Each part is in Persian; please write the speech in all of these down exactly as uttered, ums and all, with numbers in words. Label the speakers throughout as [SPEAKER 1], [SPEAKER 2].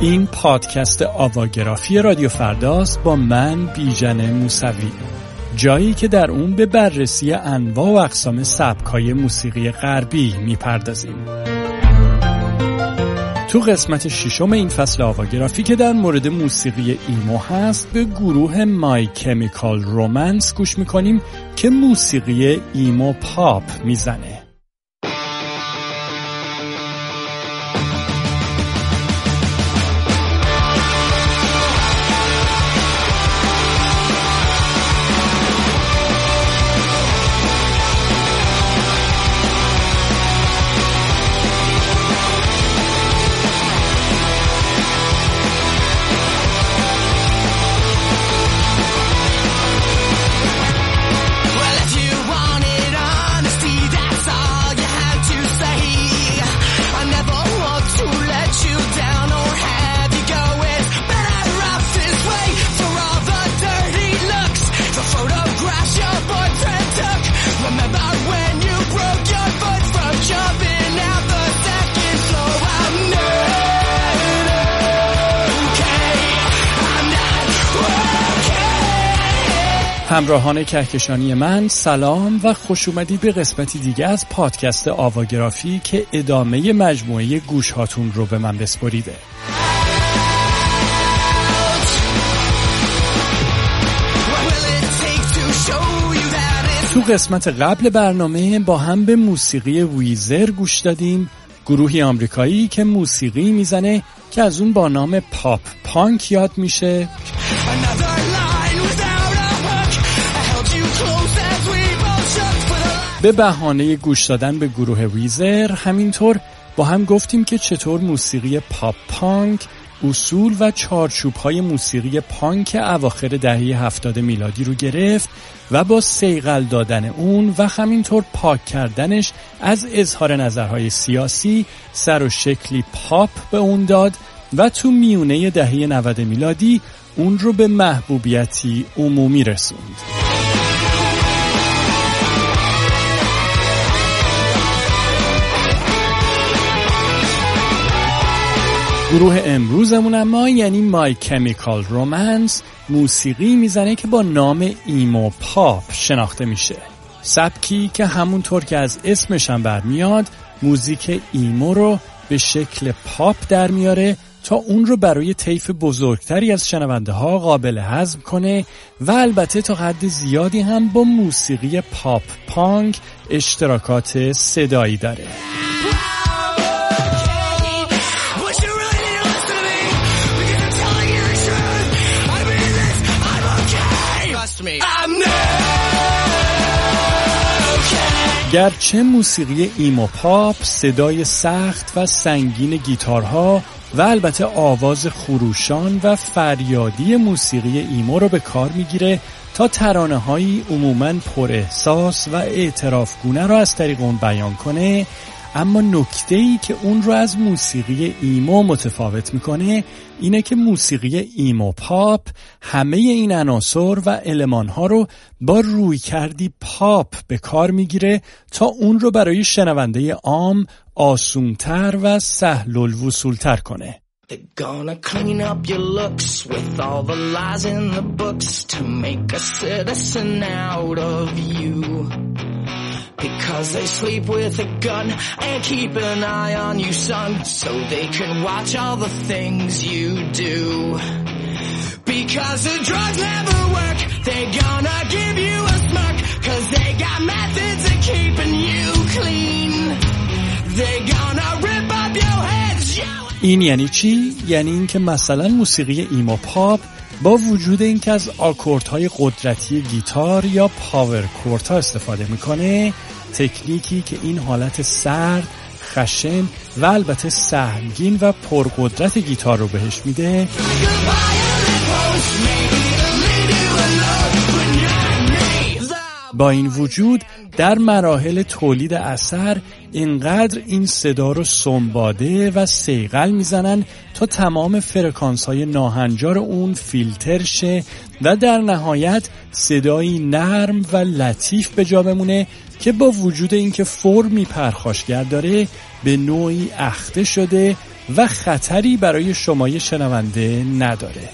[SPEAKER 1] این پادکست آواگرافی رادیو فرداست با من بیژن موسوی، جایی که در اون به بررسی انواع و اقسام سبک‌های موسیقی غربی میپردازیم. تو قسمت ششم این فصل آواگرافی که در مورد موسیقی ایمو هست، به گروه My Chemical Romance گوش میکنیم که موسیقی ایمو پاپ میزنه. همراهان کهکشانی من، سلام و خوش اومدید به قسمتی دیگه از پادکست آواگرافی که ادامه مجموعه گوش هاتون رو به من بسپریده. تو قسمت قبل برنامه با هم به موسیقی ویزر گوش دادیم، گروهی آمریکایی که موسیقی میزنه که از اون با نام پاپ پانک یاد میشه. به بهانه گوش دادن به گروه ویزر همینطور با هم گفتیم که چطور موسیقی پاپ پانک اصول و چارچوب‌های موسیقی پانک اواخر دهه هفتاد میلادی رو گرفت و با صیقل دادن اون و همینطور پاک کردنش از اظهار نظرهای سیاسی سر و شکلی پاپ به اون داد و تو میونه دهه نود میلادی اون رو به محبوبیتی عمومی رسوند. گروه امروزمون اما یعنی My Chemical Romance موسیقی میزنه که با نام ایمو پاپ شناخته میشه. سبکی که همونطور که از اسمش هم برمیاد موزیک ایمو رو به شکل پاپ در میاره تا اون رو برای طیف بزرگتری از شنونده ها قابل هضم کنه و البته تا حد زیادی هم با موسیقی پاپ پانک اشتراکات صدایی داره. گرچه موسیقی ایمو پاپ صدای سخت و سنگین گیتارها و البته آواز خروشان و فریادی موسیقی ایمو رو به کار میگیره تا ترانه‌هایی عموماً پر احساس و اعترافگونه رو از طریق اون بیان کنه، اما نکته‌ای که اون رو از موسیقی ایمو متفاوت میکنه اینه که موسیقی ایمو پاپ همه این عناصر و المان‌ها رو با رویکردی پاپ به کار میگیره تا اون رو برای شنونده عام آسون‌تر و سهل الوصول‌تر کنه.
[SPEAKER 2] They're gonna clean up your looks with all the lies in the books to make a citizen out of you. Because they sleep with a gun and keep an eye on you, son, so they can watch all the things you do. Because the drugs never work, they're gonna give you a smirk, cause they got methods of keeping you clean. They're gonna rip up your heads, yo.
[SPEAKER 1] این یعنی چی؟ یعنی این که مثلا موسیقی ایمو پاپ با وجود این که از آکوردهای قدرتی گیتار یا پاور کوردها استفاده میکنه، تکنیکی که این حالت سرد، خشن و البته سهمگین و پرقدرت گیتار رو بهش میده، با این وجود در مراحل تولید اثر اینقدر این صدا رو سنباده و صیقل میزنن تا تمام فرکانس های ناهنجار اون فیلتر شه و در نهایت صدایی نرم و لطیف به جا بمونه که با وجود اینکه فرمی پرخاشگر داره به نوعی اخته شده و خطری برای شمای شنونده نداره.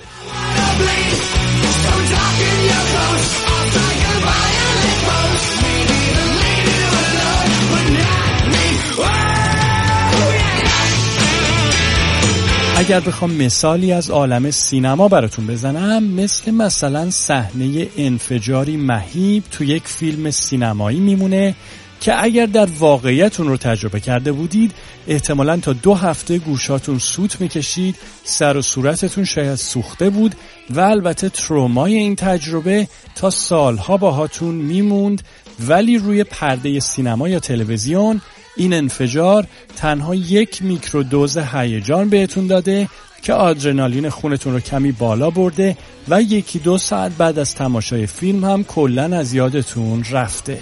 [SPEAKER 1] اگر بخوام مثالی از عالم سینما براتون بزنم، مثل مثلا صحنه انفجاری مهیب تو یک فیلم سینمایی میمونه که اگر در واقعیتون رو تجربه کرده بودید احتمالاً تا دو هفته گوشاتون سوت میکشید، سر و صورتتون شاید سوخته بود و البته ترومای این تجربه تا سالها باهاتون میموند، ولی روی پرده سینما یا تلویزیون این انفجار تنها یک میکرودوز هیجان بهتون داده که آدرنالین خونتون رو کمی بالا برده و یکی دو ساعت بعد از تماشای فیلم هم کلاً از یادتون رفته.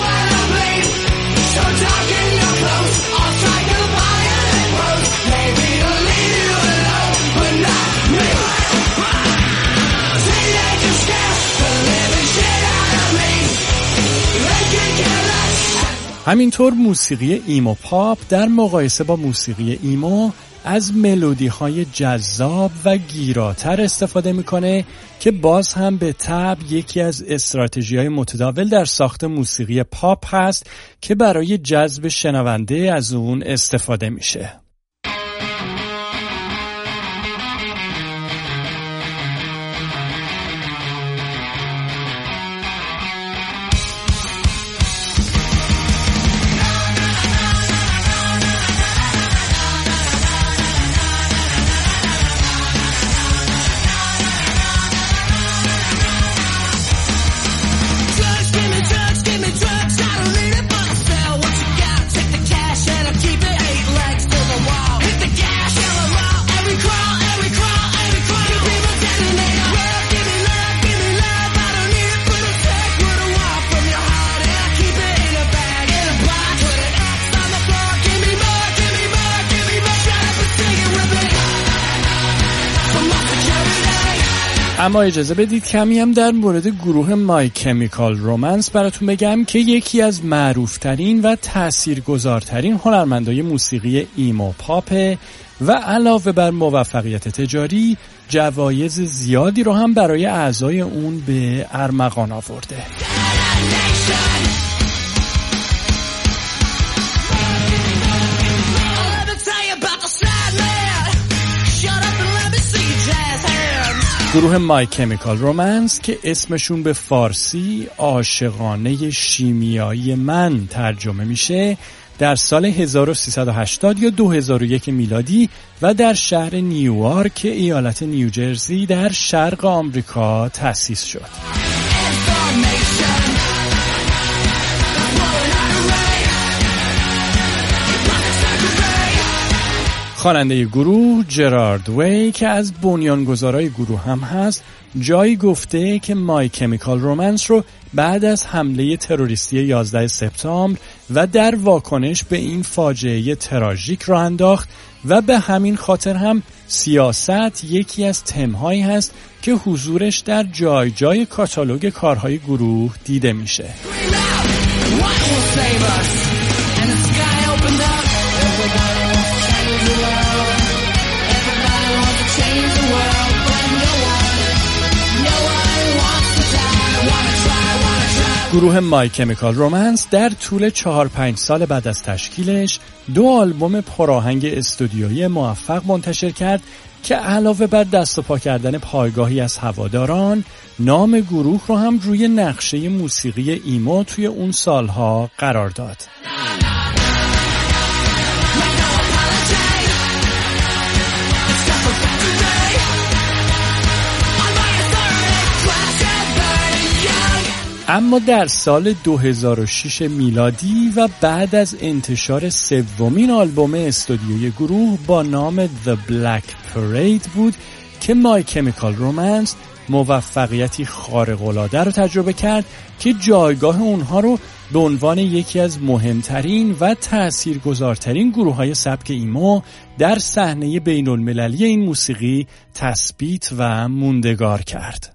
[SPEAKER 1] همینطور موسیقی ایمو پاپ در مقایسه با موسیقی ایمو از ملودی‌های جذاب و گیراتر استفاده میکنه که باز هم به طبع یکی از استراتژی‌های متداول در ساخت موسیقی پاپ هست که برای جذب شنونده از اون استفاده میشه. اما اجازه بدید کمی هم در مورد گروه مای کمیکال رومنس براتون بگم که یکی از معروفترین و تاثیرگذارترین هنرمندای موسیقی ایمو پاپه و علاوه بر موفقیت تجاری جوایز زیادی رو هم برای اعضای اون به ارمغان آورده. گروه مای کمیکال رومنس که اسمشون به فارسی عاشقانه شیمیایی من ترجمه میشه، در سال هزار و سیصد و هشتاد یا دو هزار و یک میلادی و در شهر نیویورک ایالت نیوجرسی در شرق آمریکا تأسیس شد. خواننده گروه جرارد وی که از بنیانگذارای گروه هم هست جایی گفته که مای کمیکال رومنس رو بعد از حمله تروریستی یازده سپتامبر و در واکنش به این فاجعه تراژیک راه انداخت و به همین خاطر هم سیاست یکی از تم‌هایی هست که حضورش در جای جای کاتالوگ کارهای گروه دیده میشه. گروه مای کمیکال رومنس در طول چهار پنج سال بعد از تشکیلش دو آلبوم پرآهنگ استودیویی موفق منتشر کرد که علاوه بر دست و پا کردن پایگاهی از هواداران، نام گروه رو هم روی نقشه موسیقی ایمو توی اون سالها قرار داد. اما در سال دو هزار و شش میلادی و بعد از انتشار سومین آلبوم استودیوی گروه با نام The Black Parade بود که مای کمیکال رومنس موفقیتی خارق‌العاده رو تجربه کرد که جایگاه اونها رو به عنوان یکی از مهمترین و تأثیرگذارترین گروه‌های سبک ایمو در صحنه بین‌المللی این موسیقی تثبیت و موندگار کرد.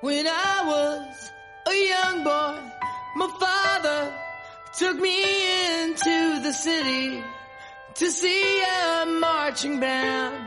[SPEAKER 2] When I was a young boy, my father took me into the city to see a marching band.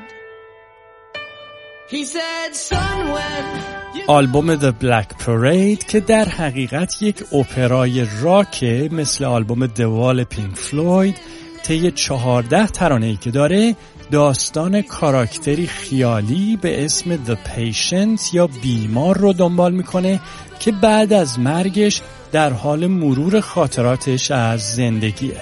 [SPEAKER 2] He said, son, when you...
[SPEAKER 1] آلبوم The Black Parade که در حقیقت یک اپرای راکه مثل آلبوم The Wall پینک فلوید، طی چهارده ترانه‌ای که داره داستان کاراکتری خیالی به اسم The Patient یا بیمار رو دنبال میکنه که بعد از مرگش در حال مرور خاطراتش از زندگیه.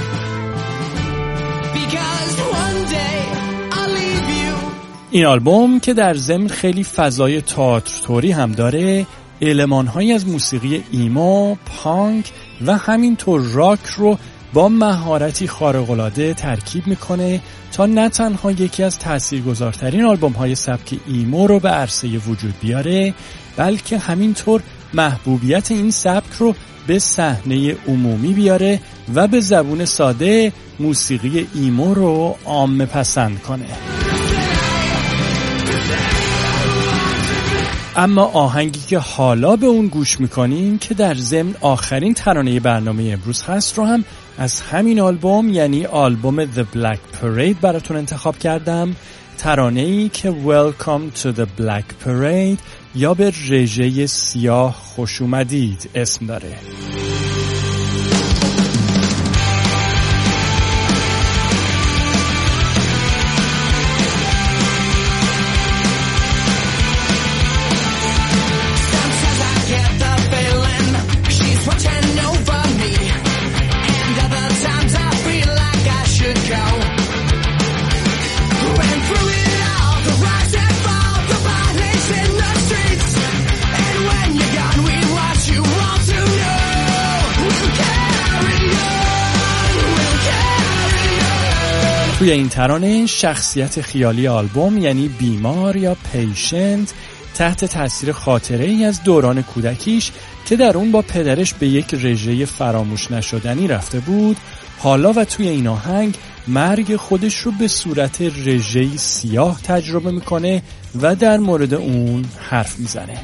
[SPEAKER 1] این آلبوم که در ضمن خیلی فضای تئاتری هم داره، المان‌هایی از موسیقی ایمو، پانک و همینطور راک رو با مهارتی خارق‌العاده ترکیب میکنه تا نه تنها یکی از تاثیرگذارترین آلبوم‌های سبک ایمو رو به عرصه وجود بیاره، بلکه همینطور محبوبیت این سبک رو به صحنه عمومی بیاره و به زبون ساده موسیقی ایمو رو عامه پسند کنه. اما آهنگی که حالا به اون گوش میکنیم که در ضمن آخرین ترانه برنامه امروز هست رو هم از همین آلبوم، یعنی آلبوم The Black Parade براتون انتخاب کردم. ترانه‌ای که Welcome to the Black Parade یا به رژه سیاه خوش اومدید اسم داره. توی این ترانه شخصیت خیالی آلبوم یعنی بیمار یا پیشنت تحت تاثیر خاطره ای از دوران کودکیش که در اون با پدرش به یک رژه فراموش نشدنی رفته بود، حالا و توی این آهنگ مرگ خودش رو به صورت رژه‌ای سیاه تجربه میکنه و در مورد اون حرف میزنه.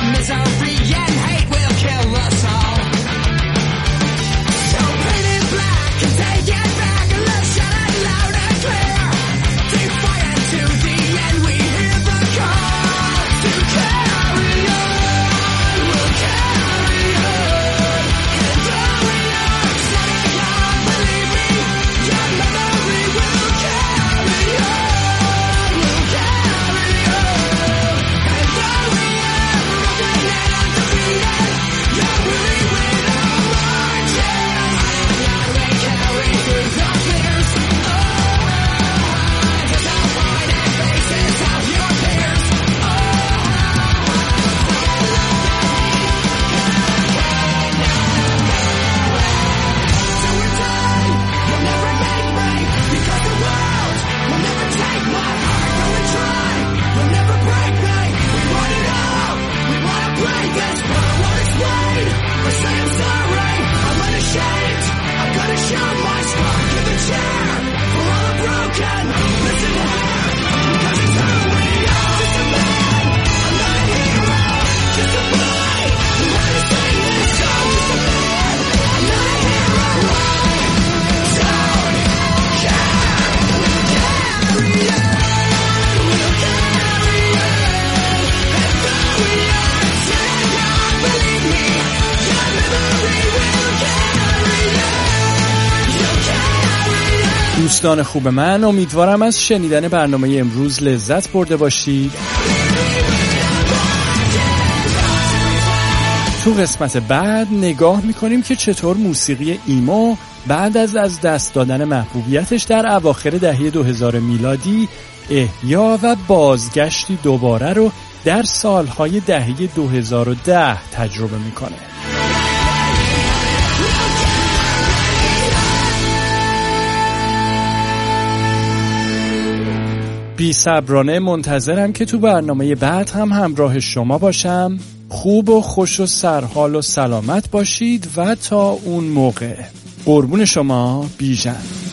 [SPEAKER 1] دوستان خوب من، امیدوارم از شنیدن برنامه امروز لذت برده باشید. تو قسمت بعد نگاه میکنیم که چطور موسیقی ایمو بعد از از دست دادن محبوبیتش در اواخر دهه دو هزار میلادی احیا و بازگشتی دوباره رو در سالهای دهه دو هزار و ده تجربه میکنه. بی صبرانه منتظرم که تو برنامه بعد هم همراه شما باشم. خوب و خوش و سرحال و سلامت باشید و تا اون موقع قربون شما، بیژن.